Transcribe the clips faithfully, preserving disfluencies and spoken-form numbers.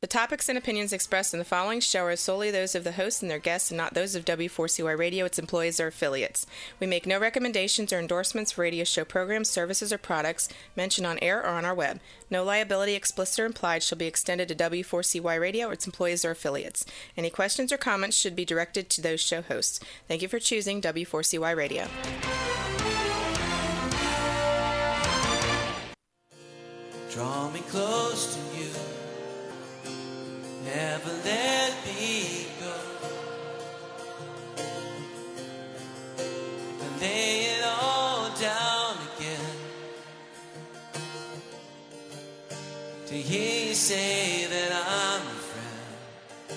The topics and opinions expressed in the following show are solely those of the host and their guests and not those of W four C Y Radio, its employees, or affiliates. We make no recommendations or endorsements for radio show programs, services, or products mentioned on air or on our web. No liability, explicit or implied, shall be extended to W four C Y Radio or its employees or affiliates. Any questions or comments should be directed to those show hosts. Thank you for choosing W four C Y Radio. Draw me close to you. Never let me go. And lay it all down again. To hear you say that I'm a friend.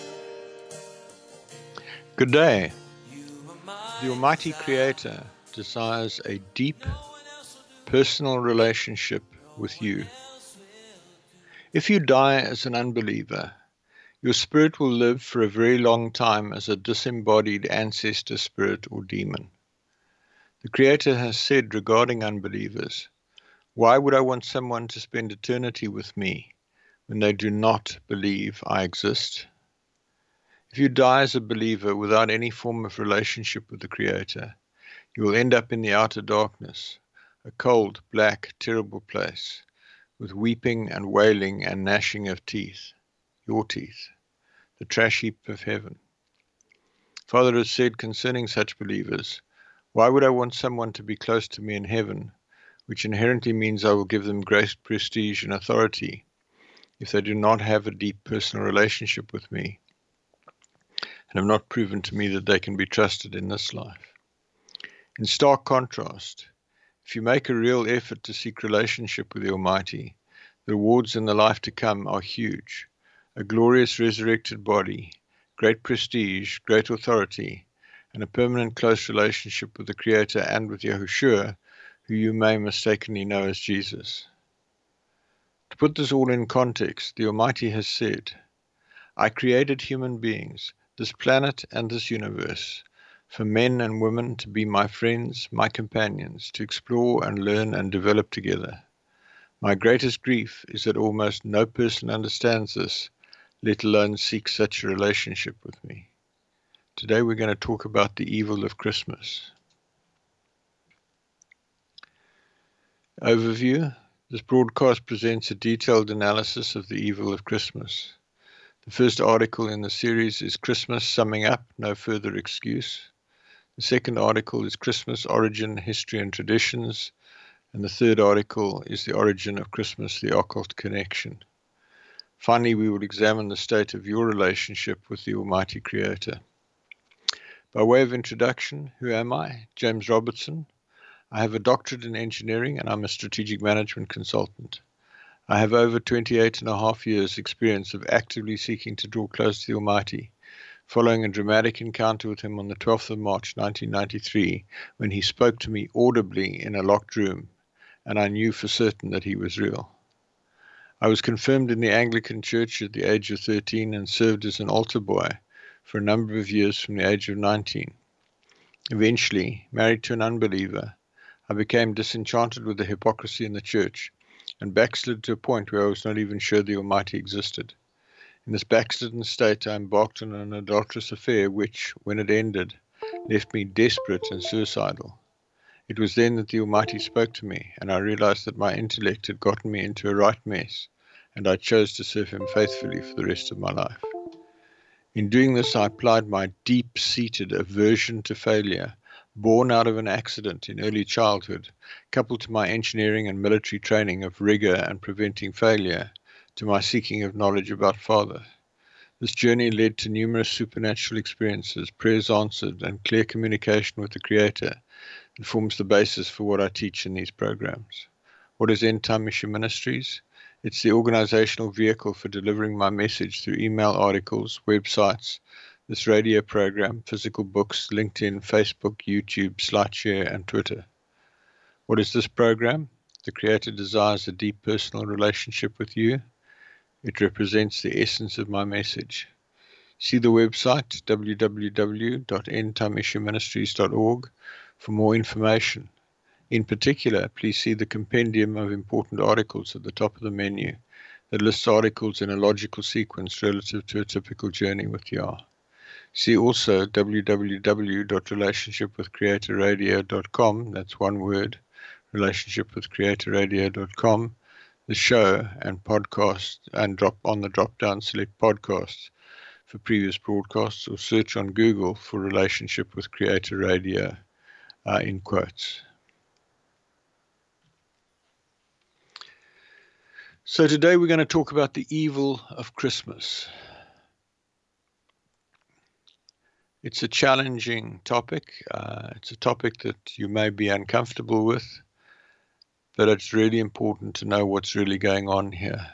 Good day. The Almighty Creator desires a deep, personal relationship with you. If you die as an unbeliever, your spirit will live for a very long time as a disembodied ancestor spirit or demon. The Creator has said regarding unbelievers, "Why would I want someone to spend eternity with me when they do not believe I exist?" If you die as a believer without any form of relationship with the Creator, you will end up in the outer darkness, a cold, black, terrible place, with weeping and wailing and gnashing of teeth, your teeth, the trash heap of heaven. Father has said concerning such believers, "Why would I want someone to be close to me in heaven, which inherently means I will give them great prestige and authority, if they do not have a deep personal relationship with me, and have not proven to me that they can be trusted in this life?" In stark contrast, if you make a real effort to seek relationship with the Almighty, the rewards in the life to come are huge. A glorious resurrected body, great prestige, great authority, and a permanent close relationship with the Creator and with Yahushua, who you may mistakenly know as Jesus. To put this all in context, the Almighty has said, "I created human beings, this planet and this universe, for men and women to be my friends, my companions, to explore and learn and develop together. My greatest grief is that almost no person understands this, let alone seek such a relationship with me." Today we're going to talk about the evil of Christmas. Overview. This broadcast presents a detailed analysis of the evil of Christmas. The first article in the series is Christmas Summing Up, No Further Excuse. The second article is Christmas Origin, History and Traditions. And the third article is The Origin of Christmas, The Occult Connection. Finally, we will examine the state of your relationship with the Almighty Creator. By way of introduction, who am I? James Robertson. I have a doctorate in engineering and I'm a strategic management consultant. I have over twenty-eight and a half years experience of actively seeking to draw close to the Almighty, following a dramatic encounter with him on the twelfth of March nineteen ninety-three, when he spoke to me audibly in a locked room, and I knew for certain that he was real. I was confirmed in the Anglican Church at the age of thirteen and served as an altar boy for a number of years from the age of nineteen. Eventually, married to an unbeliever, I became disenchanted with the hypocrisy in the church and backslid to a point where I was not even sure the Almighty existed. In this backslidden state, I embarked on an adulterous affair which, when it ended, left me desperate and suicidal. It was then that the Almighty spoke to me, and I realized that my intellect had gotten me into a right mess, and I chose to serve Him faithfully for the rest of my life. In doing this, I applied my deep-seated aversion to failure, born out of an accident in early childhood, coupled to my engineering and military training of rigor and preventing failure, to my seeking of knowledge about Father. This journey led to numerous supernatural experiences, prayers answered, and clear communication with the Creator. It forms the basis for what I teach in these programs. What is End Time Mission Ministries? It's the organizational vehicle for delivering my message through email articles, websites, this radio program, physical books, LinkedIn, Facebook, YouTube, SlideShare, and Twitter. What is this program? The Creator desires a deep personal relationship with you. It represents the essence of my message. See the website w w w dot end time mission ministries dot org for more information. In particular, please see the compendium of important articles at the top of the menu that lists articles in a logical sequence relative to a typical journey with Yah. See also w w w dot relationship with creator radio dot com, that's one word, relationship with creator radio dot com, the show and podcast, and drop on the drop-down select podcasts for previous broadcasts, or search on Google for Relationship with Creator Radio uh, in quotes. So today we're going to talk about the evil of Christmas. It's a challenging topic. Uh, it's a topic that you may be uncomfortable with, but it's really important to know what's really going on here.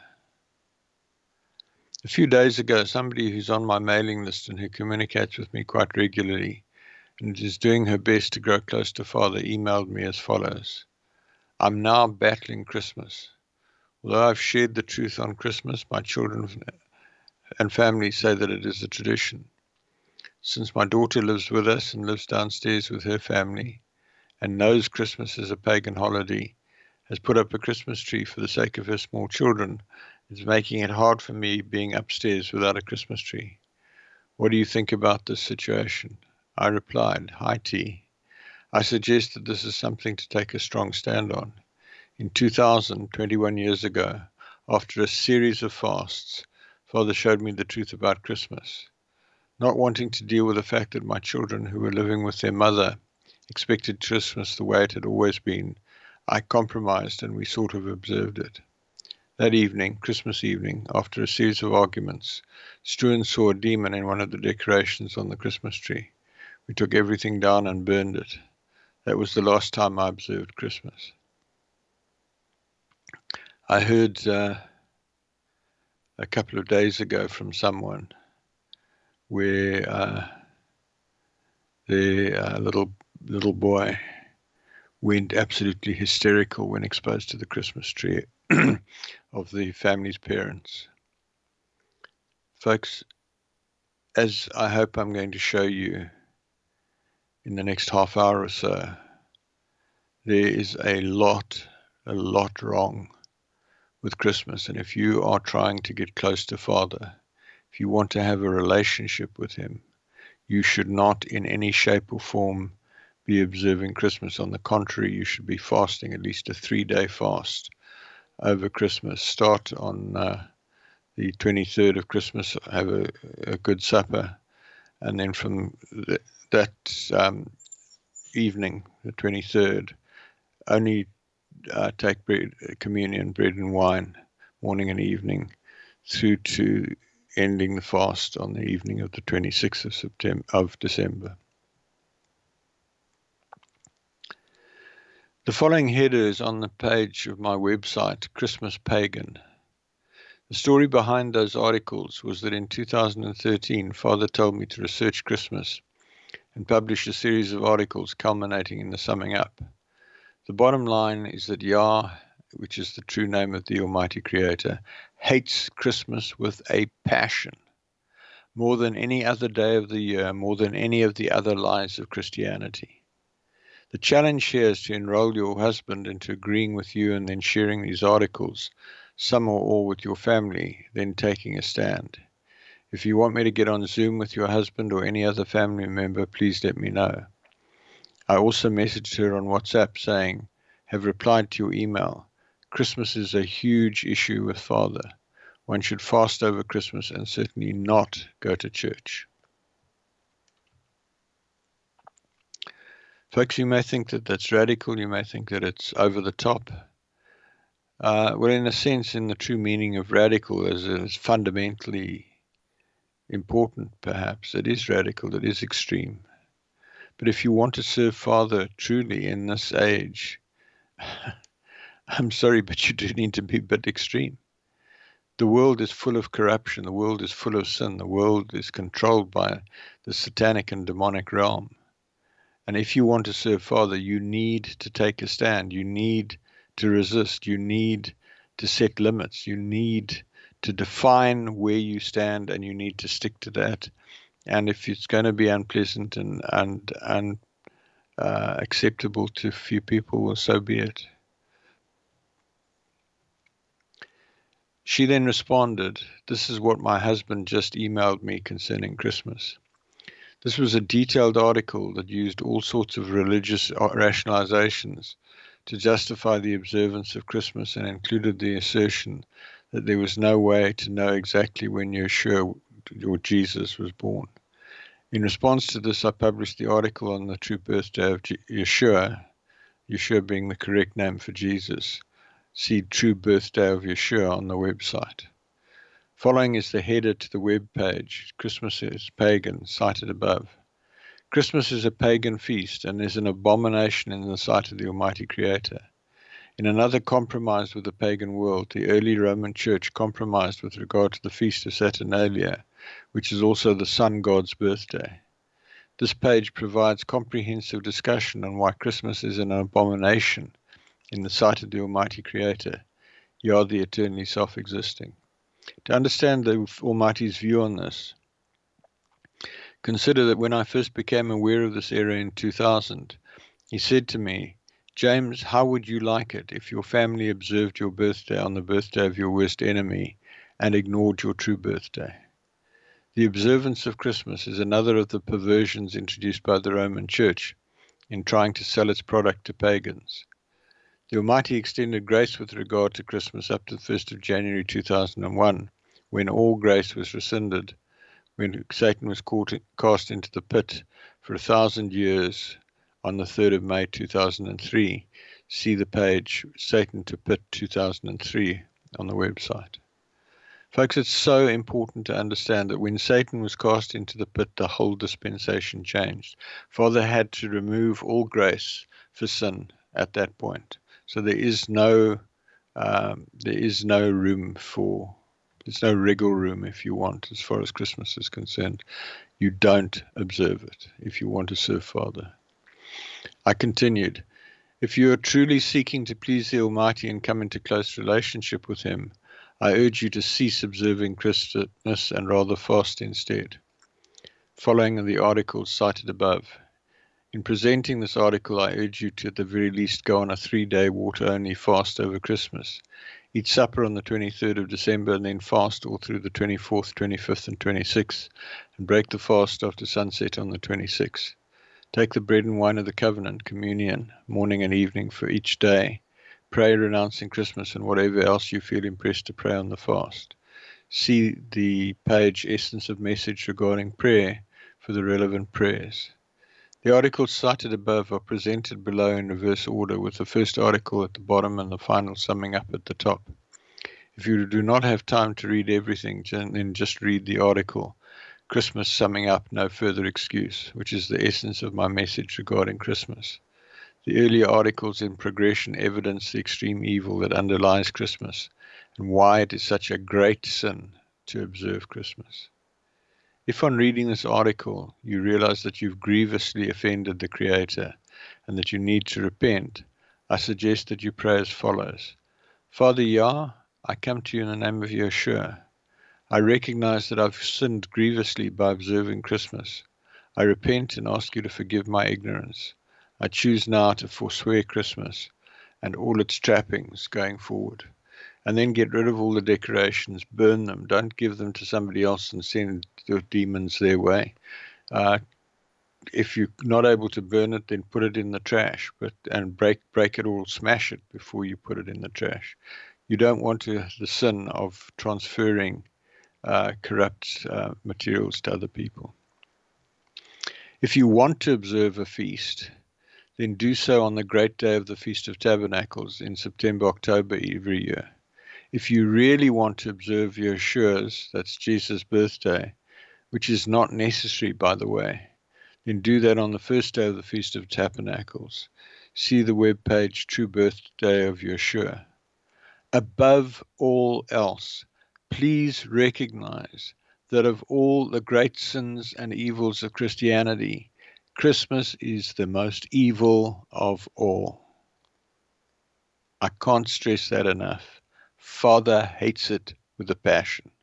A few days ago, somebody who's on my mailing list and who communicates with me quite regularly and is doing her best to grow close to Father emailed me as follows. I'm now battling Christmas. Although I've shared the truth on Christmas, my children and family say that it is a tradition. Since my daughter lives with us and lives downstairs with her family and knows Christmas is a pagan holiday, has put up a Christmas tree for the sake of her small children, is making it hard for me being upstairs without a Christmas tree. What do you think about this situation? I replied, Hi T. I suggest that this is something to take a strong stand on. In two thousand, twenty-one years ago, after a series of fasts, Father showed me the truth about Christmas. Not wanting to deal with the fact that my children who were living with their mother expected Christmas the way it had always been, I compromised and we sort of observed it. That evening, Christmas evening, after a series of arguments, Struan saw a demon in one of the decorations on the Christmas tree. We took everything down and burned it. That was the last time I observed Christmas. I heard uh, a couple of days ago from someone where uh, their uh, little little boy went absolutely hysterical when exposed to the Christmas tree of the family's parents. Folks, as I hope I'm going to show you in the next half hour or so, there is a lot, a lot wrong with Christmas. And if you are trying to get close to Father, if you want to have a relationship with him, you should not in any shape or form be observing Christmas. On the contrary, you should be fasting, at least a three-day fast over Christmas. Start on uh, the twenty-third of Christmas, have a, a good supper, and then from the, that um, evening, the twenty-third, only uh, take bread, communion, bread and wine, morning and evening, through to ending the fast on the evening of the twenty-sixth of September of December. The following header is on the page of my website, Christmas Pagan. The story behind those articles was that in two thousand thirteen, Father told me to research Christmas and publish a series of articles culminating in the summing up. The bottom line is that Yah, which is the true name of the Almighty Creator, hates Christmas with a passion, more than any other day of the year, more than any of the other lies of Christianity. The challenge here is to enroll your husband into agreeing with you and then sharing these articles, some or all with your family, then taking a stand. If you want me to get on Zoom with your husband or any other family member, please let me know. I also messaged her on WhatsApp saying, have replied to your email. Christmas is a huge issue with Father. One should fast over Christmas and certainly not go to church. Folks, you may think that that's radical. You may think that it's over the top. Uh, well, in a sense, in the true meaning of radical, as is fundamentally important, perhaps, it is radical, it is extreme. But if you want to serve Father truly in this age, I'm sorry, but you do need to be a bit extreme. The world is full of corruption. The world is full of sin. The world is controlled by the satanic and demonic realm. And if you want to serve Father, you need to take a stand. You need to resist. You need to set limits. You need to define where you stand, and you need to stick to that. And if it's going to be unpleasant and and and uh, acceptable to a few people, well, so be it. She then responded, "This is what my husband just emailed me concerning Christmas." This was a detailed article that used all sorts of religious rationalizations to justify the observance of Christmas and included the assertion that there was no way to know exactly when Yeshua or Jesus was born. In response to this, I published the article on the true birthday of Yeshua, Yeshua being the correct name for Jesus. See True Birthday of Yeshua on the website. Following is the header to the web page, Christmas is pagan, cited above. Christmas is a pagan feast and is an abomination in the sight of the Almighty Creator. In another compromise with the pagan world, the early Roman Church compromised with regard to the feast of Saturnalia, which is also the sun god's birthday. This page provides comprehensive discussion on why Christmas is an abomination in the sight of the Almighty Creator, Yah the eternally self-existing. To understand the Almighty's view on this, consider that when I first became aware of this error in two thousand, he said to me, "James, how would you like it if your family observed your birthday on the birthday of your worst enemy and ignored your true birthday?" The observance of Christmas is another of the perversions introduced by the Roman Church in trying to sell its product to pagans. The Almighty extended grace with regard to Christmas up to the first of January two thousand one, when all grace was rescinded, when Satan was caught, cast into the pit for a thousand years on the third of May two thousand three. See the page Satan to Pit two thousand three on the website. Folks, it's so important to understand that when Satan was cast into the pit, the whole dispensation changed. Father had to remove all grace for sin at that point. So there is no, um, there is no room for, there's no wriggle room, if you want, as far as Christmas is concerned. You don't observe it if you want to serve Father. I continued, if you are truly seeking to please the Almighty and come into close relationship with Him, I urge you to cease observing Christmas and rather fast instead. Following the articles cited above. In presenting this article, I urge you to at the very least go on a three-day water-only fast over Christmas. Eat supper on the twenty-third of December and then fast all through the twenty-fourth, twenty-fifth and twenty-sixth, and break the fast after sunset on the twenty-sixth. Take the bread and wine of the covenant, communion, morning and evening for each day. Pray renouncing Christmas and whatever else you feel impressed to pray on the fast. See the page Essence of Message regarding prayer for the relevant prayers. The articles cited above are presented below in reverse order, with the first article at the bottom and the final summing up at the top. If you do not have time to read everything, then just read the article, Christmas Summing Up, No Further Excuse, which is the essence of my message regarding Christmas. The earlier articles in progression evidence the extreme evil that underlies Christmas and why it is such a great sin to observe Christmas. If on reading this article you realize that you've grievously offended the Creator and that you need to repent, I suggest that you pray as follows. Father Yah, I come to you in the name of Yeshua. I recognize that I've sinned grievously by observing Christmas. I repent and ask you to forgive my ignorance. I choose now to forswear Christmas and all its trappings going forward. And then get rid of all the decorations, burn them. Don't give them to somebody else and send the demons their way. Uh, if you're not able to burn it, then put it in the trash, but and break break it or smash it before you put it in the trash. You don't want to the sin of transferring uh, corrupt uh, materials to other people. If you want to observe a feast, then do so on the great day of the Feast of Tabernacles in September, October every year. If you really want to observe Yeshua's, that's Jesus' birthday, which is not necessary, by the way, then do that on the first day of the Feast of Tabernacles. See the webpage True Birthday of Yeshua. Above all else, please recognize that of all the great sins and evils of Christianity, Christmas is the most evil of all. I can't stress that enough. Father hates it with a passion.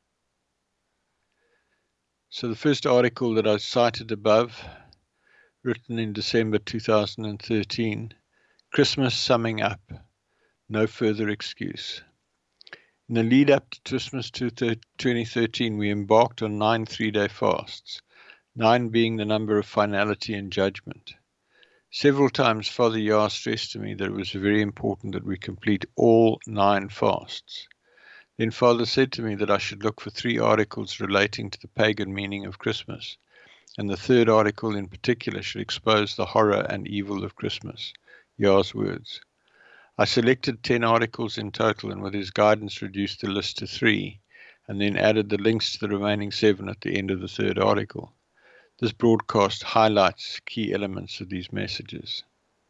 So the first article that I cited above, written in December two thousand thirteen, Christmas Summing Up, No Further Excuse. In the lead up to Christmas twenty thirteen, we embarked on nine three-day fasts, nine being the number of finality and judgment. Several times Father Yah stressed to me that it was very important that we complete all nine fasts. Then Father said to me that I should look for three articles relating to the pagan meaning of Christmas, and the third article in particular should expose the horror and evil of Christmas, Yah's words. I selected ten articles in total, and with his guidance reduced the list to three, and then added the links to the remaining seven at the end of the third article. This broadcast highlights key elements of these messages.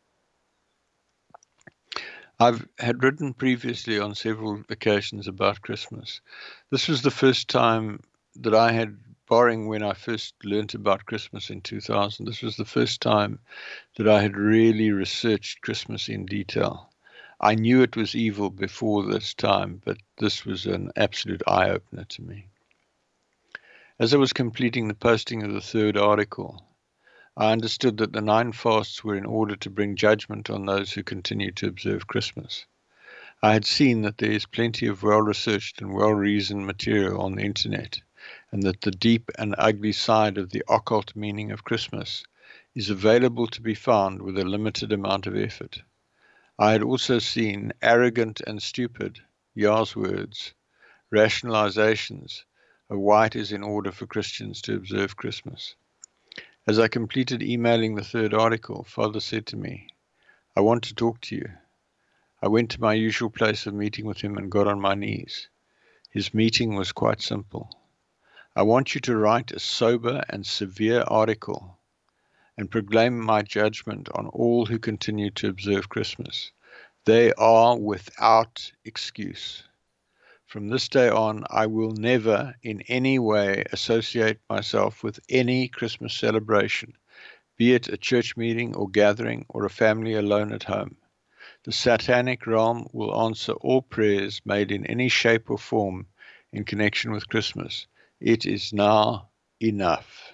I've had written previously on several occasions about Christmas. This was the first time that I had, barring when I first learnt about Christmas in two thousand, this was the first time that I had really researched Christmas in detail. I knew it was evil before this time, but this was an absolute eye-opener to me. As I was completing the posting of the third article, I understood that the nine fasts were in order to bring judgment on those who continue to observe Christmas. I had seen that there is plenty of well-researched and well-reasoned material on the internet, and that the deep and ugly side of the occult meaning of Christmas is available to be found with a limited amount of effort. I had also seen arrogant and stupid, Yah's words, rationalizations of why it is in order for Christians to observe Christmas. As I completed emailing the third article, Father said to me, "I want to talk to you." I went to my usual place of meeting with him and got on my knees. His meeting was quite simple. "I want you to write a sober and severe article and proclaim my judgment on all who continue to observe Christmas. They are without excuse. From this day on, I will never in any way associate myself with any Christmas celebration, be it a church meeting or gathering or a family alone at home. The satanic realm will answer all prayers made in any shape or form in connection with Christmas. It is now enough."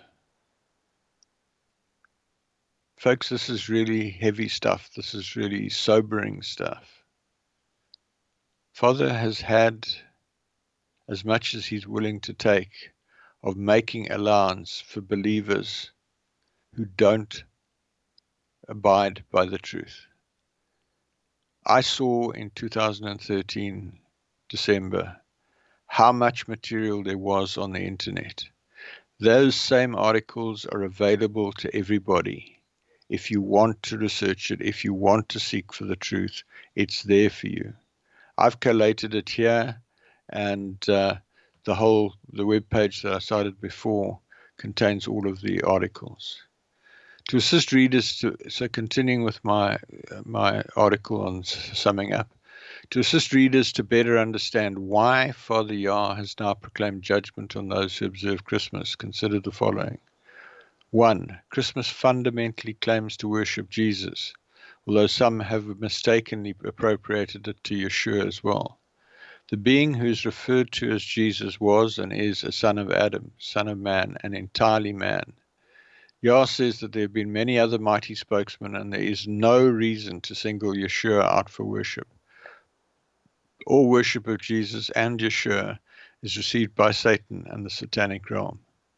Folks, this is really heavy stuff. This is really sobering stuff. Father has had as much as he's willing to take of making allowance for believers who don't abide by the truth. I saw in two thousand thirteen, December, how much material there was on the internet. Those same articles are available to everybody. If you want to research it, if you want to seek for the truth, it's there for you. I've collated it here, and uh, the whole, the web page that I cited before contains all of the articles. To assist readers, to, so continuing with my, uh, my article on summing up, to assist readers to better understand why Father Yah has now proclaimed judgment on those who observe Christmas, consider the following. One, Christmas fundamentally claims to worship Jesus, although some have mistakenly appropriated it to Yeshua as well. The being who is referred to as Jesus was and is a son of Adam, son of man, and entirely man. Yah says that there have been many other mighty spokesmen, and there is no reason to single Yeshua out for worship. All worship of Jesus and Yeshua is received by Satan and the satanic realm.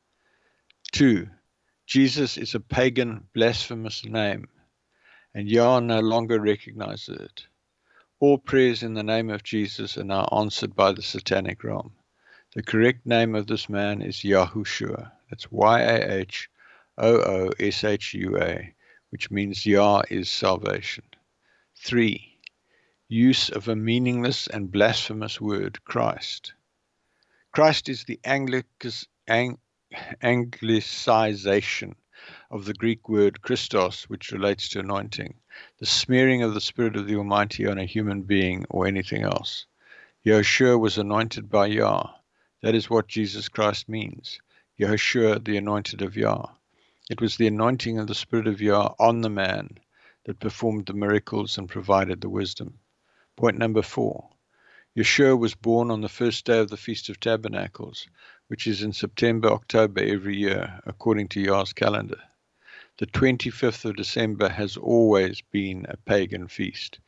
Two, Jesus is a pagan, blasphemous name, and Yah no longer recognizes it. All prayers in the name of Jesus are now answered by the satanic realm. The correct name of this man is Yahushua. That's Y A H O O S H U A, which means Yah is salvation. Three, use of a meaningless and blasphemous word, Christ. Christ is the Anglicus, ang, Anglicization of the Greek word Christos, which relates to anointing, the smearing of the Spirit of the Almighty on a human being or anything else. Yahushua was anointed by Yah. That is what Jesus Christ means. Yahushua, the anointed of Yah. It was the anointing of the Spirit of Yah on the man that performed the miracles and provided the wisdom. Point number four. Yeshua was born on the first day of the Feast of Tabernacles, which is in September, October every year, according to Yah's calendar. The twenty-fifth of December has always been a pagan feast.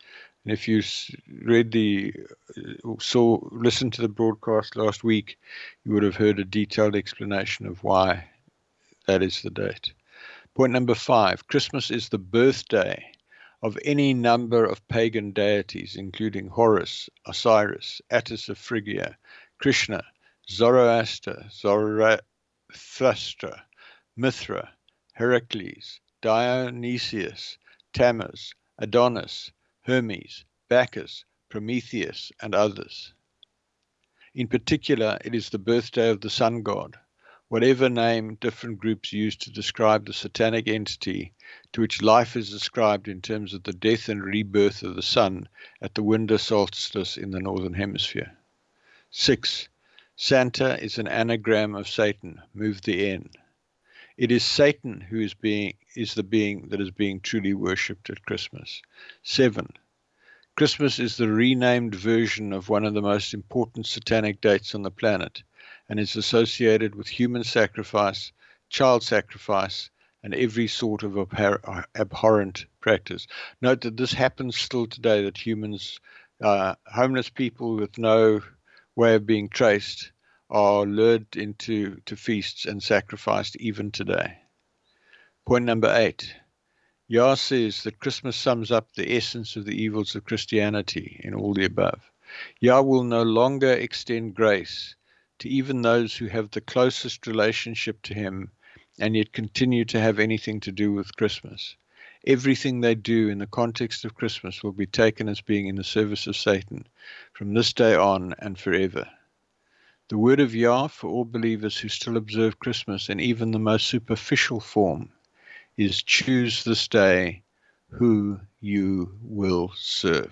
And if you read the, saw, listened to the broadcast last week, you would have heard a detailed explanation of why that is the date. Point number five, Christmas is the birthday of any number of pagan deities, including Horus, Osiris, Attis of Phrygia, Krishna, Zoroaster, Zarathustra, Mithra, Heracles, Dionysius, Tammuz, Adonis, Hermes, Bacchus, Prometheus, and others. In particular, it is the birthday of the sun god, whatever name different groups use to describe the satanic entity to which life is ascribed in terms of the death and rebirth of the sun at the winter solstice in the northern hemisphere. Six, Santa is an anagram of Satan. Move the N. It is Satan who is being is the being that is being truly worshipped at Christmas. Seven, Christmas is the renamed version of one of the most important satanic dates on the planet, and is associated with human sacrifice, child sacrifice, and every sort of abhor- abhorrent practice. Note that this happens still today, that humans, uh, homeless people with no way of being traced, are lured into to feasts and sacrificed even today. Point number eight. Yah says that Christmas sums up the essence of the evils of Christianity in all the above. Yah will no longer extend grace to even those who have the closest relationship to him and yet continue to have anything to do with Christmas. Everything they do in the context of Christmas will be taken as being in the service of Satan from this day on and forever. The word of Yah for all believers who still observe Christmas in even the most superficial form is choose this day who you will serve.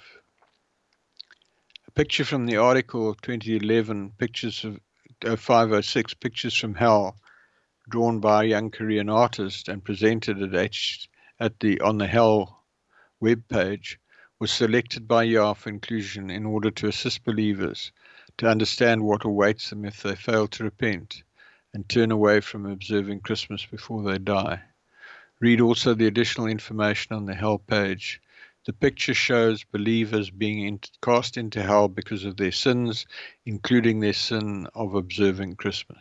A picture from the article of twenty eleven, pictures of uh, five oh six, Pictures from Hell, drawn by a young Korean artist and presented at, H, at the on the Hell webpage, was selected by Yah for inclusion in order to assist believers to understand what awaits them if they fail to repent and turn away from observing Christmas before they die. Read also the additional information on the Hell page. The picture shows believers being in, cast into hell because of their sins, including their sin of observing Christmas.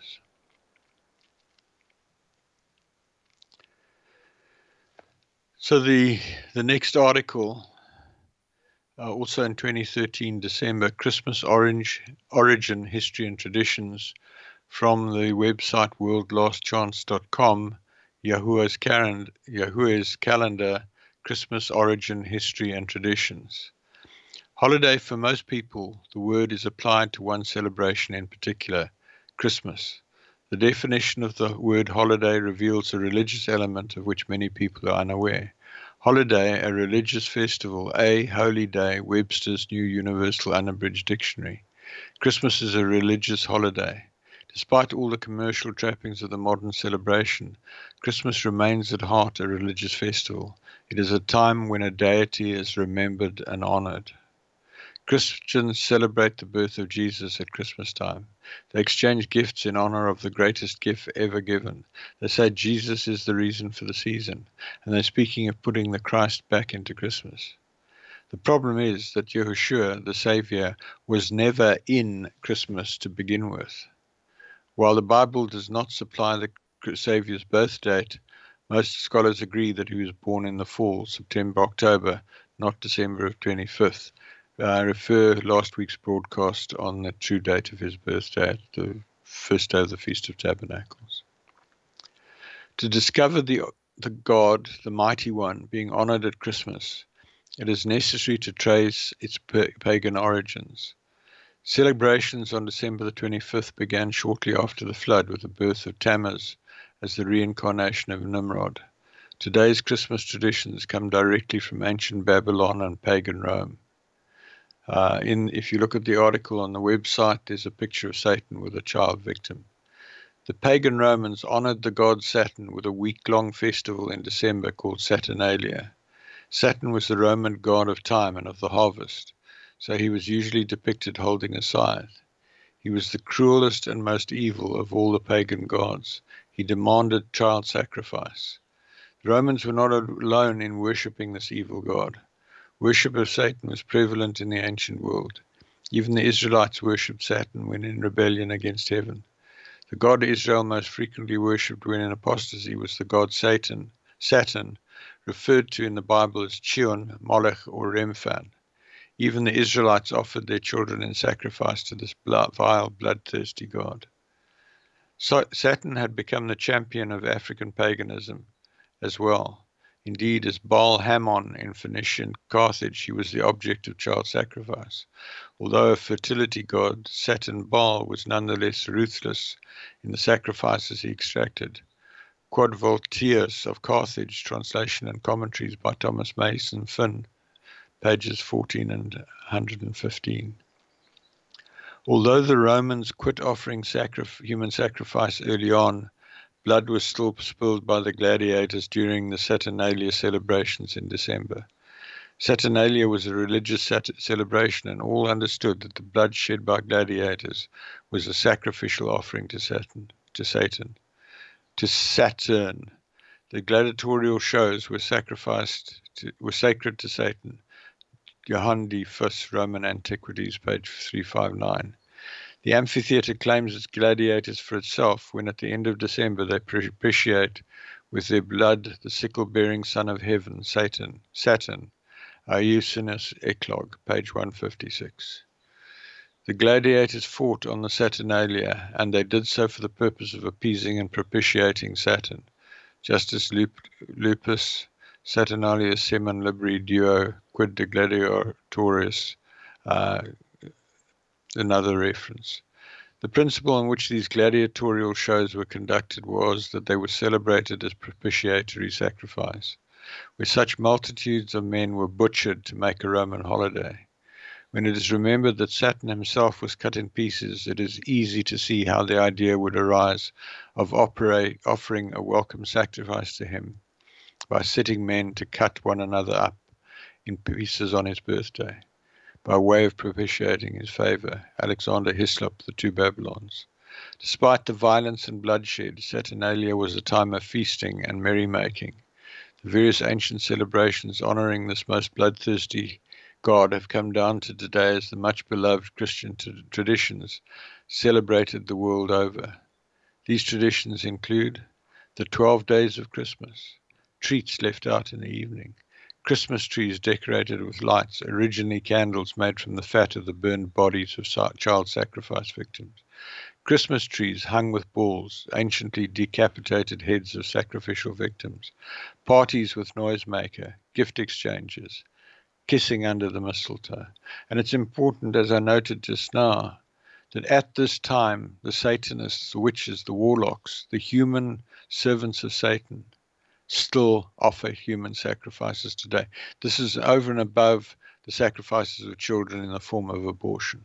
So the, the next article, uh, also in twenty thirteen, December, Christmas Orange, Origin, History and Traditions, from the website world last chance dot com, Yahuwah's calendar, Yahuwah's calendar, Christmas Origin, History and Traditions. Holiday for most people, the word is applied to one celebration in particular, Christmas. The definition of the word holiday reveals a religious element of which many people are unaware. Holiday, a religious festival, a holy day, Webster's New Universal Unabridged Dictionary. Christmas is a religious holiday. Despite all the commercial trappings of the modern celebration, Christmas remains at heart a religious festival. It is a time when a deity is remembered and honored. Christians celebrate the birth of Jesus at Christmas time. They exchange gifts in honor of the greatest gift ever given. They say Jesus is the reason for the season, and they're speaking of putting the Christ back into Christmas. The problem is that Yahushua, the Savior, was never in Christmas to begin with. While the Bible does not supply the Savior's birth date, most scholars agree that he was born in the fall, September, October, not December of twenty-fifth. I refer last week's broadcast on the true date of his birthday, the first day of the Feast of Tabernacles. To discover the, the God, the Mighty One, being honored at Christmas, it is necessary to trace its pagan origins. Celebrations on December the twenty-fifth began shortly after the flood with the birth of Tammuz as the reincarnation of Nimrod. Today's Christmas traditions come directly from ancient Babylon and pagan Rome. Uh, in, if you look at the article on the website, there's a picture of Satan with a child victim. The pagan Romans honored the god Saturn with a week-long festival in December called Saturnalia. Saturn was the Roman god of time and of the harvest, so he was usually depicted holding a scythe. He was the cruelest and most evil of all the pagan gods. He demanded child sacrifice. The Romans were not alone in worshipping this evil god. Worship of Satan was prevalent in the ancient world. Even the Israelites worshipped Satan when in rebellion against heaven. The god Israel most frequently worshipped when in apostasy was the god Satan, Saturn, referred to in the Bible as Chion, Molech, or Remphan. Even the Israelites offered their children in sacrifice to this vile, bloodthirsty god. So, Saturn had become the champion of African paganism as well. Indeed, as Baal Hamon in Phoenician Carthage, he was the object of child sacrifice. Although a fertility god, Saturn Baal was nonetheless ruthless in the sacrifices he extracted. Quodvoltius of Carthage, translation and commentaries by Thomas Mason Finn, pages fourteen and one hundred fifteen. Although the Romans quit offering sacrif- human sacrifice early on, blood was still spilled by the gladiators during the Saturnalia celebrations in December. Saturnalia was a religious sat- celebration, and all understood that the blood shed by gladiators was a sacrificial offering to Saturn. To Satan, to Saturn. The gladiatorial shows were sacrificed, to, were sacred to Satan. Johann de Fuss, Roman Antiquities, page three fifty-nine. The amphitheater claims its gladiators for itself when at the end of December they propitiate with their blood the sickle-bearing son of heaven, Satan, Saturn, Iusinus Eclog, page one fifty-six. The gladiators fought on the Saturnalia, and they did so for the purpose of appeasing and propitiating Saturn. Justus Lupus, Saturnalia Semon Libri Duo Quid de Gladiatoris, uh, another reference. The principle on which these gladiatorial shows were conducted was that they were celebrated as propitiatory sacrifice, where such multitudes of men were butchered to make a Roman holiday. When it is remembered that Saturn himself was cut in pieces, it is easy to see how the idea would arise of operate, offering a welcome sacrifice to him by setting men to cut one another up in pieces on his birthday, by way of propitiating his favor. Alexander Hislop, The Two Babylons. Despite the violence and bloodshed, Saturnalia was a time of feasting and merrymaking. The various ancient celebrations honoring this most bloodthirsty god have come down to today as the much beloved Christian t- traditions celebrated the world over. These traditions include the twelve days of Christmas, treats left out in the evening, Christmas trees decorated with lights, originally candles made from the fat of the burned bodies of child sacrifice victims, Christmas trees hung with balls, anciently decapitated heads of sacrificial victims, parties with noisemaker, gift exchanges, kissing under the mistletoe. And it's important, as I noted just now, that at this time, the Satanists, the witches, the warlocks, the human servants of Satan, still offer human sacrifices today. This is over and above the sacrifices of children in the form of abortion.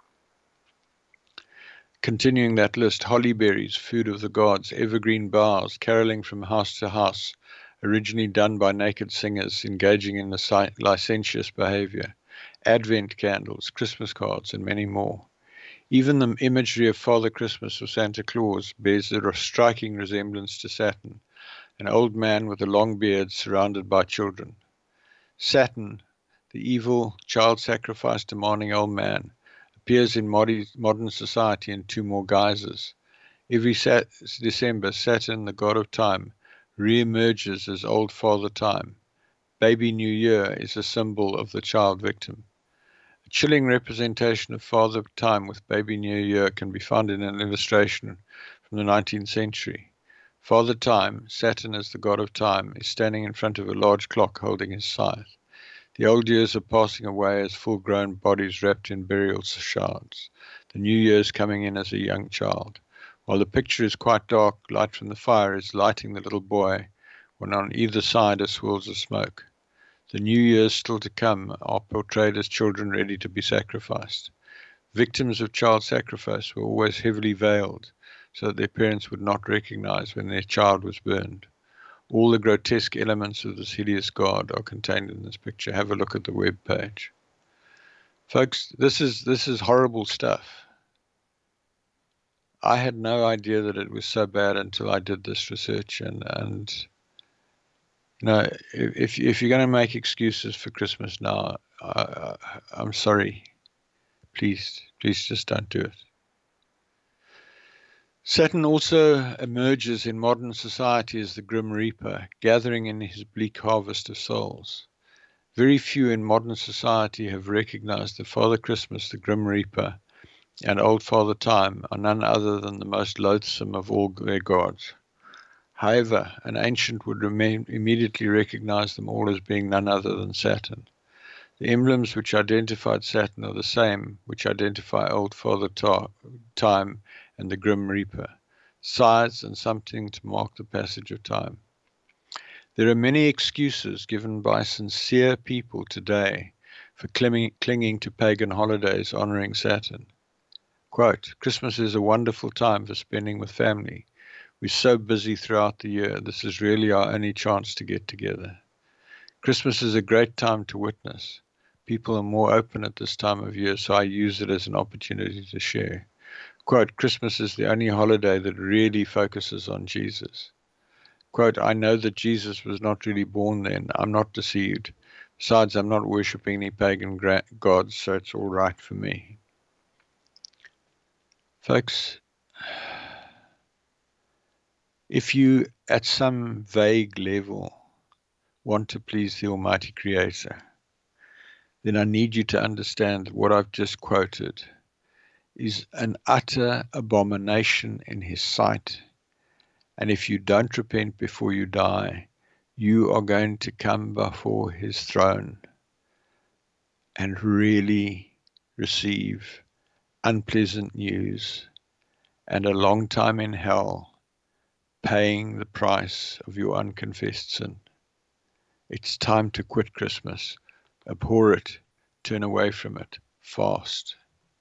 Continuing that list, holly berries, food of the gods, evergreen boughs, caroling from house to house, originally done by naked singers engaging in the licentious behavior, Advent candles, Christmas cards, and many more. Even the imagery of Father Christmas or Santa Claus bears a striking resemblance to Saturn, an old man with a long beard surrounded by children. Saturn, the evil, child sacrifice demanding old man, appears in modern society in two more guises. Every Sat- December, Saturn, the god of time, re-emerges as old Father Time. Baby New Year is a symbol of the child victim. A chilling representation of Father Time with Baby New Year can be found in an illustration from the nineteenth century. Father Time, Saturn as the god of time, is standing in front of a large clock holding his scythe. The old years are passing away as full-grown bodies wrapped in burial shards. The new year is coming in as a young child. While the picture is quite dark, light from the fire is lighting the little boy, when on either side are swirls of smoke. The new years still to come are portrayed as children ready to be sacrificed. Victims of child sacrifice were always heavily veiled, so that their parents would not recognize when their child was burned. All the grotesque elements of this hideous god are contained in this picture. Have a look at the web page. Folks, this is this is horrible stuff. I had no idea that it was so bad until I did this research, and, and You know, if if you're going to make excuses for Christmas now, I, I'm sorry. Please, please just don't do it. Saturn also emerges in modern society as the Grim Reaper, gathering in his bleak harvest of souls. Very few in modern society have recognized that Father Christmas, the Grim Reaper, and Old Father Time are none other than the most loathsome of all their gods. However, an ancient would remain, immediately recognize them all as being none other than Saturn. The emblems which identified Saturn are the same which identify Old Father Ta- Time and the Grim Reaper, sides and something to mark the passage of time. There are many excuses given by sincere people today for clinging, clinging to pagan holidays honoring Saturn. Quote, Christmas is a wonderful time for spending with family. We're so busy throughout the year, this is really our only chance to get together. Christmas is a great time to witness. People are more open at this time of year, so I use it as an opportunity to share. Quote, Christmas is the only holiday that really focuses on Jesus. Quote, I know that Jesus was not really born then. I'm not deceived. Besides, I'm not worshipping any pagan gods, so it's all right for me. Folks, if you, at some vague level, want to please the Almighty Creator, then I need you to understand that what I've just quoted is an utter abomination in His sight. And if you don't repent before you die, you are going to come before His throne and really receive unpleasant news and a long time in hell, paying the price of your unconfessed sin. It's time to quit Christmas. Abhor it. Turn away from it. Fast.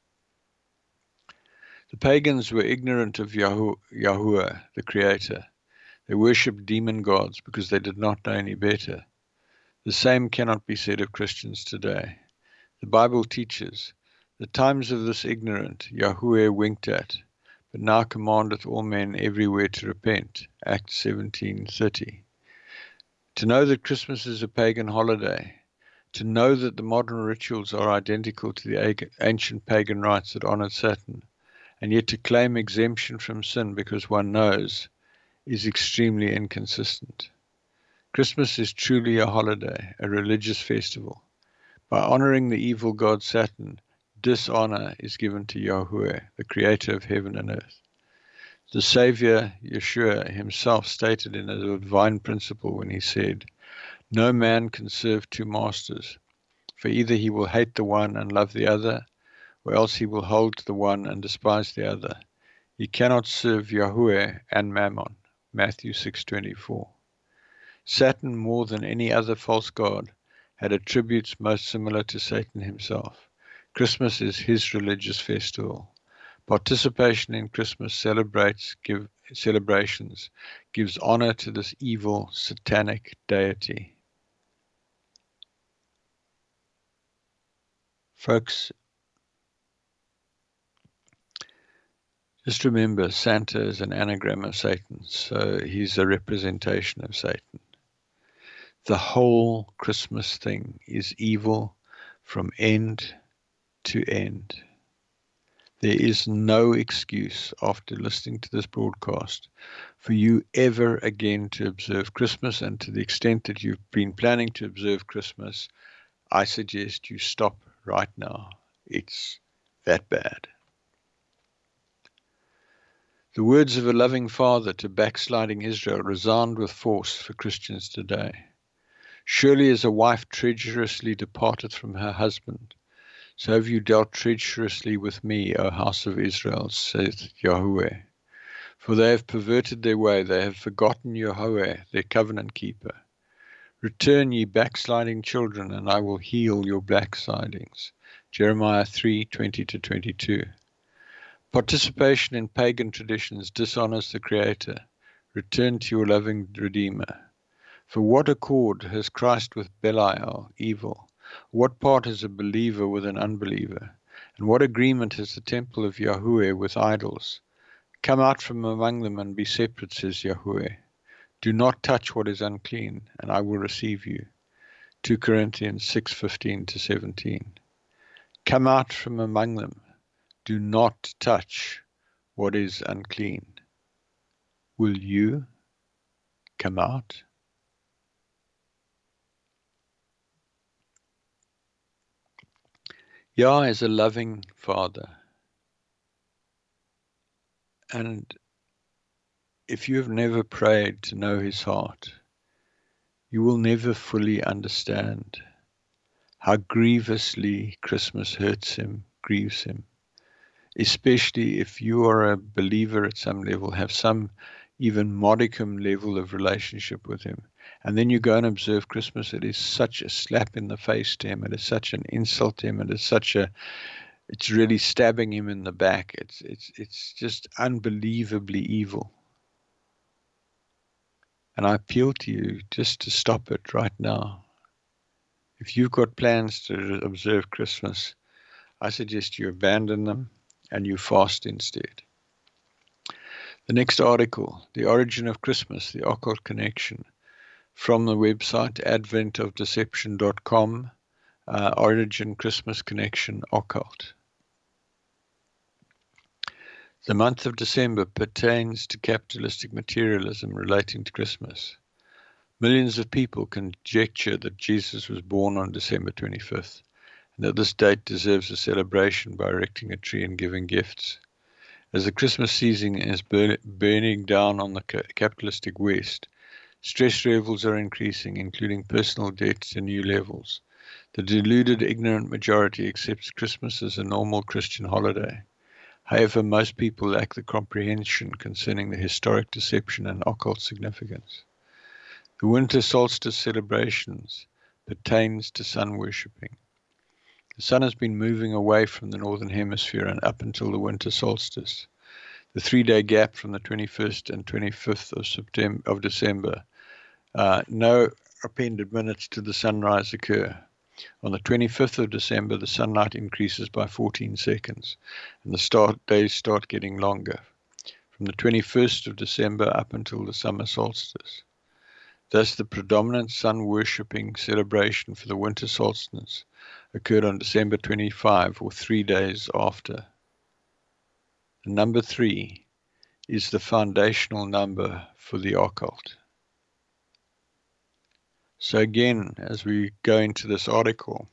The pagans were ignorant of Yahu- Yahuwah, the Creator. They worshipped demon gods because they did not know any better. The same cannot be said of Christians today. The Bible teaches, the times of this ignorant Yahuwah winked at, but now commandeth all men everywhere to repent. Acts seventeen thirty. To know that Christmas is a pagan holiday, to know that the modern rituals are identical to the ancient pagan rites that honored Saturn, and yet to claim exemption from sin because one knows, is extremely inconsistent. Christmas is truly a holiday, a religious festival. By honoring the evil god Saturn, dishonor is given to Yahuwah, the creator of heaven and earth. The Savior, Yeshua, himself stated in a divine principle when he said, no man can serve two masters, for either he will hate the one and love the other, or else he will hold to the one and despise the other. He cannot serve Yahuwah and Mammon. Matthew six twenty-four. Saturn, more than any other false god, had attributes most similar to Satan himself. Christmas is his religious festival. Participation in Christmas celebrates, give, celebrations gives honor to this evil, satanic deity. Folks, just remember, Santa is an anagram of Satan, so he's a representation of Satan. The whole Christmas thing is evil from end to end. There is no excuse after listening to this broadcast for you ever again to observe Christmas, and to the extent that you've been planning to observe Christmas, I suggest you stop right now. It's that bad. The words of a loving father to backsliding Israel resound with force for Christians today. Surely as a wife treacherously departed from her husband, so have you dealt treacherously with me, O house of Israel, saith Yahuwah. For they have perverted their way, they have forgotten Yahuwah, their covenant keeper. Return, ye backsliding children, and I will heal your backslidings. Jeremiah three twenty to twenty-two. Participation in pagan traditions dishonors the Creator. Return to your loving Redeemer. For what accord has Christ with Belial, evil? What part has a believer with an unbeliever? And what agreement has the temple of Yahuwah with idols? Come out from among them and be separate, says Yahuwah. Do not touch what is unclean, and I will receive you. Second Corinthians six fifteen to seventeen. Come out from among them. Do not touch what is unclean. Will you come out? Yah is a loving Father. And if you have never prayed to know his heart, you will never fully understand how grievously Christmas hurts him, grieves him. Especially if you are a believer at some level, have some even modicum level of relationship with him. And then you go and observe Christmas. It is such a slap in the face to him. It is such an insult to him. It is such a, it's really stabbing him in the back. It's, it's, it's just unbelievably evil. And I appeal to you just to stop it right now. If you've got plans to observe Christmas, I suggest you abandon them and you fast instead. The next article, The Origin of Christmas, the Occult Connection, from the website advent of deception dot com, uh, Origin Christmas Connection Occult. The month of December pertains to capitalistic materialism relating to Christmas. Millions of people conjecture that Jesus was born on December twenty-fifth, and that this date deserves a celebration by erecting a tree and giving gifts. As the Christmas season is burn, burning down on the ca- capitalistic West, stress levels are increasing, including personal debt to new levels. The deluded, ignorant majority accepts Christmas as a normal Christian holiday. However, most people lack the comprehension concerning the historic deception and occult significance. The winter solstice celebrations pertains to sun worshipping. The sun has been moving away from the northern hemisphere and up until the winter solstice. The three-day gap from the twenty-first and twenty-fifth of September of December, uh, no appended minutes to the sunrise occur. On the twenty-fifth of December, the sunlight increases by fourteen seconds, and the start days start getting longer, from the twenty-first of December up until the summer solstice. Thus, the predominant sun-worshipping celebration for the winter solstice occurred on December twenty-fifth, or three days after. The number three is the foundational number for the occult. So again, as we go into this article,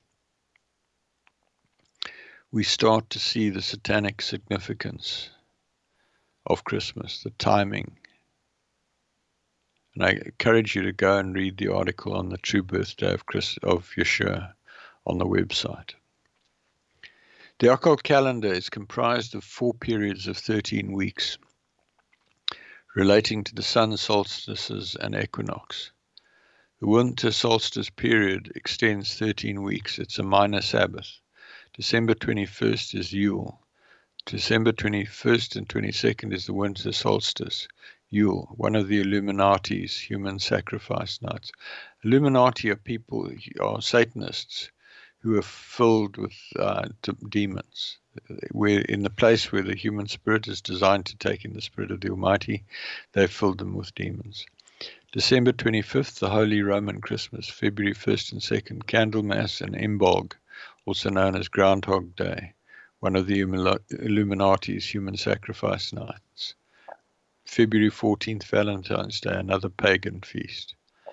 we start to see the satanic significance of Christmas, the timing. And I encourage you to go and read the article on the true birthday of Christ, of Yeshua on the website. The occult calendar is comprised of four periods of thirteen weeks relating to the sun solstices and equinox. The winter solstice period extends thirteen weeks. It's a minor Sabbath. December twenty-first is Yule. December twenty-first and twenty-second is the winter solstice, Yule, one of the Illuminati's human sacrifice nights. Illuminati are people, are Satanists, who are filled with uh, demons. Where in the place where the human spirit is designed to take in the spirit of the Almighty, they've filled them with demons. December twenty-fifth, the Holy Roman Christmas. February first and second, Candlemas and Imbolg, also known as Groundhog Day, one of the Illuminati's human sacrifice nights. February fourteenth, Valentine's Day, another pagan feast.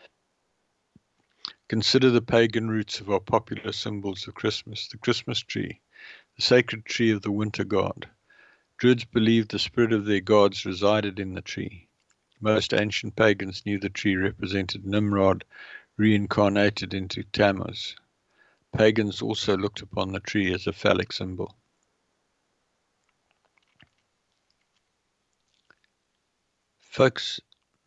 Consider the pagan roots of our popular symbols of Christmas, the Christmas tree, the sacred tree of the winter god. Druids believed the spirit of their gods resided in the tree. Most ancient pagans knew the tree represented Nimrod reincarnated into Tammuz. Pagans also looked upon the tree as a phallic symbol. Folks,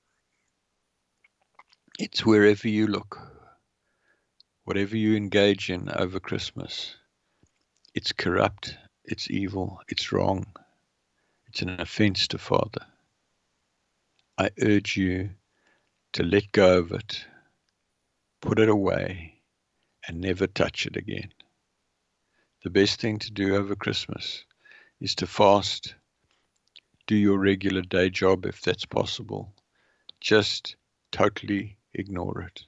it's wherever you look, whatever you engage in over Christmas, it's corrupt, it's evil, it's wrong, it's an offense to Father. I urge you to let go of it, put it away, and never touch it again. The best thing to do over Christmas is to fast, do your regular day job if that's possible. Just totally ignore it.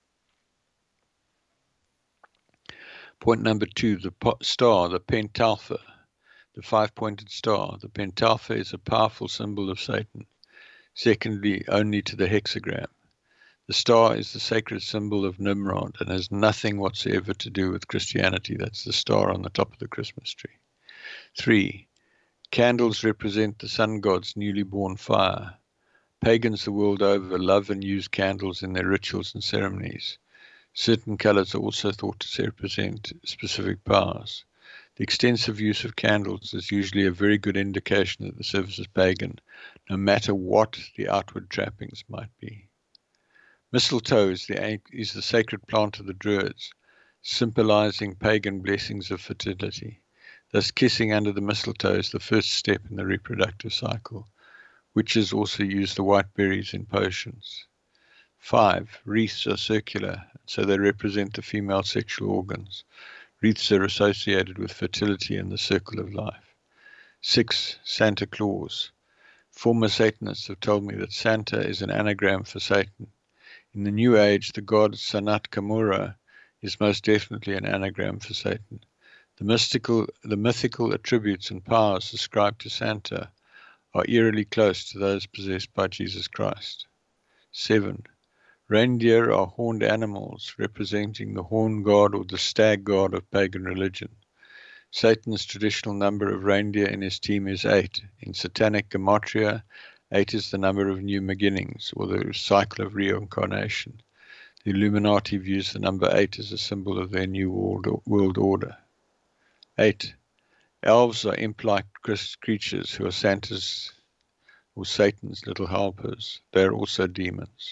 Point number two, the star, the pentalpha, the five-pointed star. The pentalpha is a powerful symbol of Satan, secondly only to the hexagram. The star is the sacred symbol of Nimrod and has nothing whatsoever to do with Christianity. That's the star on the top of the Christmas tree. Three, candles represent the sun god's newly born fire. Pagans the world over love and use candles in their rituals and ceremonies. Certain colors are also thought to represent specific powers. The extensive use of candles is usually a very good indication that the service is pagan, no matter what the outward trappings might be. Mistletoe is the, is the sacred plant of the Druids, symbolizing pagan blessings of fertility. Thus, kissing under the mistletoe is the first step in the reproductive cycle. Witches also use the white berries in potions. Five, wreaths are circular, so they represent the female sexual organs. Wreaths are associated with fertility and the circle of life. Six, Santa Claus. Former Satanists have told me that Santa is an anagram for Satan. In the New Age, the god Sanat Kumara is most definitely an anagram for Satan. The mystical, the mythical attributes and powers ascribed to Santa are eerily close to those possessed by Jesus Christ. Seven, reindeer are horned animals representing the horn god or the stag god of pagan religion. Satan's traditional number of reindeer in his team is eight. In satanic gematria, eight is the number of new beginnings, or the cycle of reincarnation. The Illuminati views the number eight as a symbol of their new world, world order. Eight, elves are imp-like creatures who are Santa's or Satan's little helpers. They are also demons.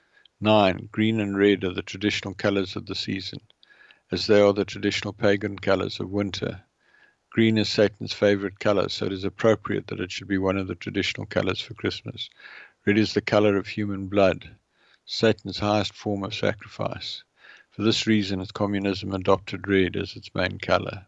Nine, green and red are the traditional colors of the season, as they are the traditional pagan colors of winter. Green is Satan's favorite color, so it is appropriate that it should be one of the traditional colors for Christmas. Red is the color of human blood, Satan's highest form of sacrifice. For this reason, communism adopted red as its main color.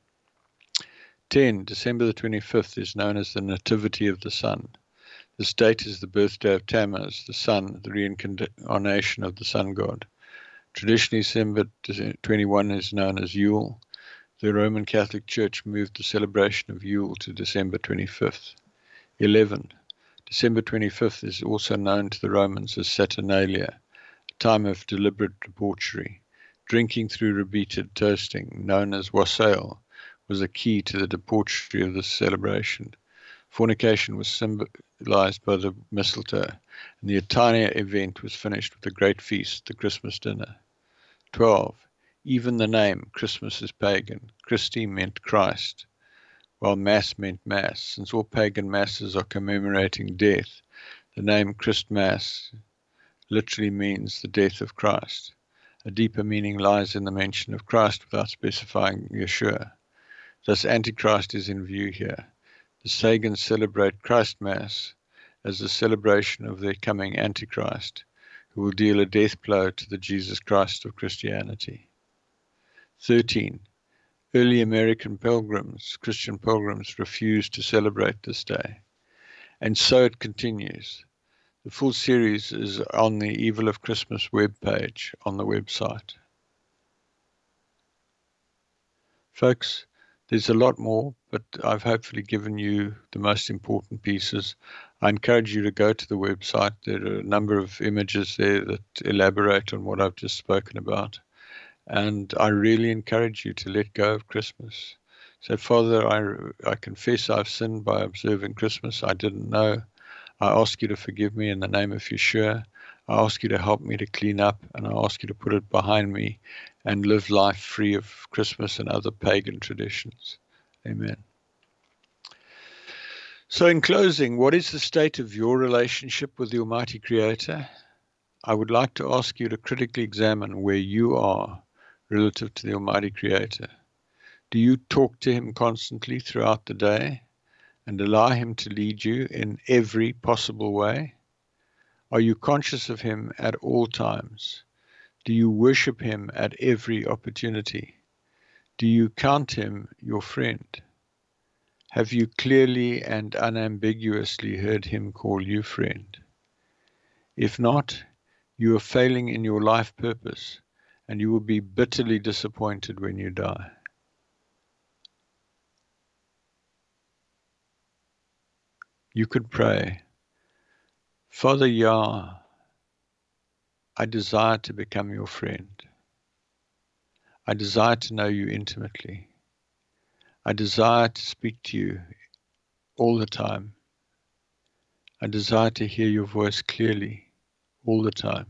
Ten, December the twenty-fifth is known as the Nativity of the Sun. This date is the birthday of Tammuz, the sun, the reincarnation of the sun god. Traditionally, December twenty-first is known as Yule. The Roman Catholic Church moved the celebration of Yule to December twenty-fifth. Eleven, December twenty-fifth is also known to the Romans as Saturnalia, a time of deliberate debauchery. Drinking through repeated toasting, known as wassail, was a key to the debauchery of this celebration. Fornication was symbolized by the mistletoe, and the entire event was finished with a great feast, the Christmas dinner. Twelve, even the name Christmas is pagan. Christi meant Christ, while Mass meant Mass. Since all pagan Masses are commemorating death, the name Christmas literally means the death of Christ. A deeper meaning lies in the mention of Christ without specifying Yeshua. Thus, Antichrist is in view here. The Sagans celebrate Christ Mass as a celebration of their coming Antichrist, who will deal a death blow to the Jesus Christ of Christianity. Thirteen, early American pilgrims, Christian pilgrims, refused to celebrate this day. And so it continues. The full series is on the Evil of Christmas webpage on the website. Folks, there's a lot more, but I've hopefully given you the most important pieces. I encourage you to go to the website. There are a number of images there that elaborate on what I've just spoken about. And I really encourage you to let go of Christmas. So, Father, I, I confess I've sinned by observing Christmas. I didn't know. I ask you to forgive me in the name of Yeshua. I ask you to help me to clean up, and I ask you to put it behind me and live life free of Christmas and other pagan traditions. Amen. So in closing, what is the state of your relationship with the Almighty Creator? I would like to ask you to critically examine where you are relative to the Almighty Creator. Do you talk to Him constantly throughout the day and allow Him to lead you in every possible way? Are you conscious of Him at all times? Do you worship Him at every opportunity? Do you count Him your friend? Have you clearly and unambiguously heard Him call you friend? If not, You are failing in your life purpose, and you will be bitterly disappointed when you die. You could pray, Father Yah, I desire to become your friend. I desire to know you intimately. I desire to speak to you all the time. I desire to hear your voice clearly all the time.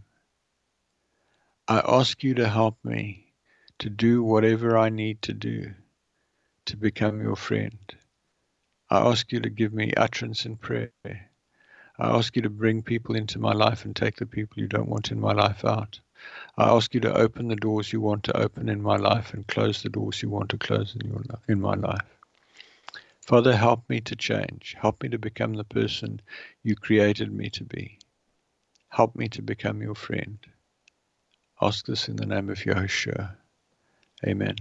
I ask you to help me to do whatever I need to do to become your friend. I ask you to give me utterance in prayer. I ask you to bring people into my life and take the people you don't want in my life out. I ask you to open the doors you want to open in my life and close the doors you want to close in your in my life. Father, help me to change. Help me to become the person you created me to be. Help me to become your friend. Ask this in the name of Yahushua. Amen.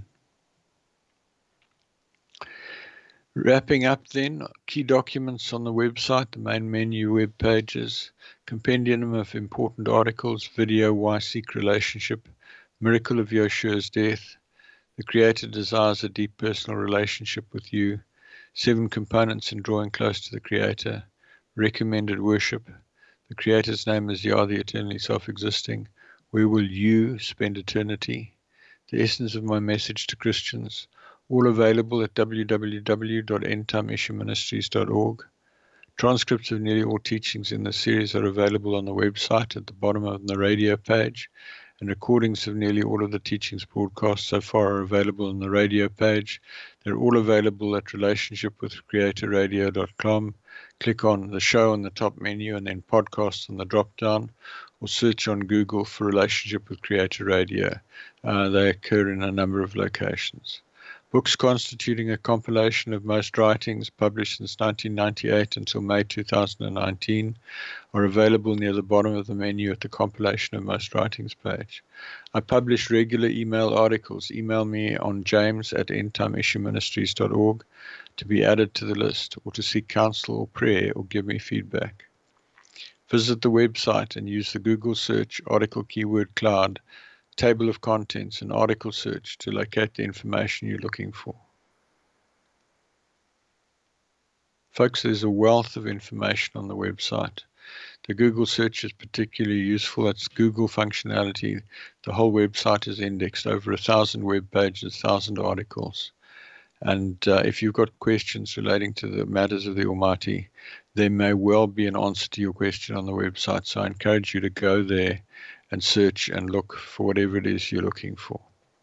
Wrapping up then, key documents on the website, the main menu, web pages, compendium of important articles, video, Why Seek Relationship, Miracle of Yeshua's Death, The Creator Desires a Deep Personal Relationship with You, Seven Components in Drawing Close to the Creator, Recommended Worship, The Creator's Name is Yah, the Eternally Self-Existing, Where Will You Spend Eternity, The Essence of My Message to Christians, all available at w w w dot end time issue ministries dot org. Transcripts of nearly all teachings in the series are available on the website at the bottom of the radio page, and recordings of nearly all of the teachings broadcast so far are available on the radio page. They're all available at relationship with creator radio dot com. Click on the show on the top menu and then podcasts on the drop-down, or search on Google for Relationship with Creator Radio. Uh, they occur in a number of locations. Books constituting a compilation of most writings published since nineteen ninety-eight until May two thousand nineteen are available near the bottom of the menu at the compilation of most writings page. I publish regular email articles. Email me on james at end time issue ministries dot org to be added to the list, or to seek counsel or prayer or give me feedback. Visit the website and use the Google search article keyword cloud, table of contents, and article search to locate the information you're looking for. Folks, there's a wealth of information on the website. The Google search is particularly useful. It's Google functionality. The whole website is indexed, over a thousand web pages, a thousand articles. And uh, if you've got questions relating to the matters of the Almighty, there may well be an answer to your question on the website. So I encourage you to go there and search and look for whatever it is you're looking for.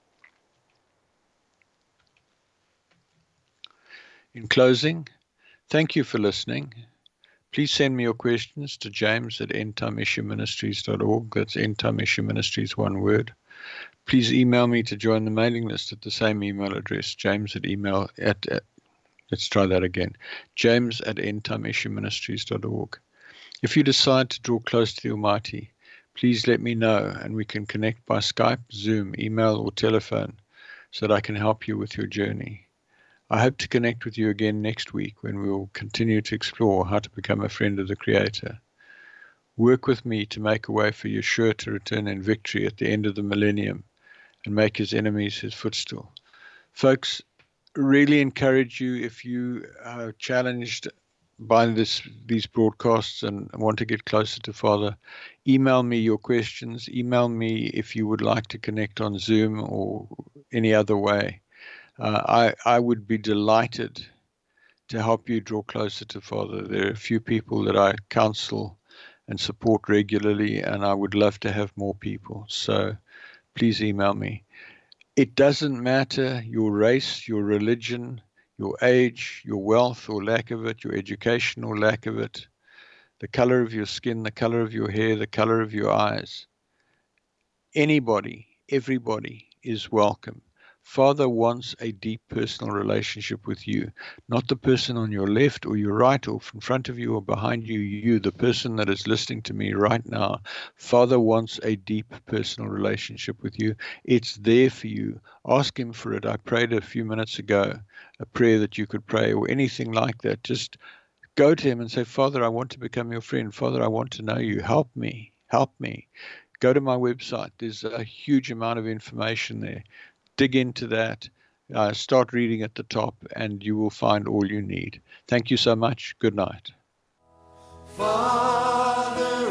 In closing, thank you for listening. Please send me your questions to james at end time issue ministries dot org. That's End Time Issue Ministries, one word. Please email me to join the mailing list at the same email address, james at email at, at let's try that again, james at end time issue ministries dot org. If you decide to draw close to the Almighty, please let me know, and we can connect by Skype, Zoom, email, or telephone so that I can help you with your journey. I hope to connect with you again next week when we will continue to explore how to become a friend of the Creator. Work with me to make a way for Yeshua to return in victory at the end of the millennium and make his enemies his footstool. Folks, really encourage you, if you are challenged by this these broadcasts and want to get closer to Father, email me your questions. Email me if you would like to connect on Zoom or any other way. Uh, I, I would be delighted to help you draw closer to Father. There are a few people that I counsel and support regularly, and I would love to have more people. So please email me. It doesn't matter your race, your religion, your age, your wealth or lack of it, your education or lack of it, the color of your skin, the color of your hair, the color of your eyes. Anybody, everybody is welcome. Father wants a deep personal relationship with you, not the person on your left or your right or in front of you or behind you, you, the person that is listening to me right now. Father wants a deep personal relationship with you. It's there for you. Ask him for it. I prayed a few minutes ago, a prayer that you could pray or anything like that. Just go to him and say, Father, I want to become your friend. Father, I want to know you. Help me. Help me. go to my website. There's a huge amount of information there. Dig into that. Uh, start reading at the top, and you will find all you need. Thank you so much. Good night. Father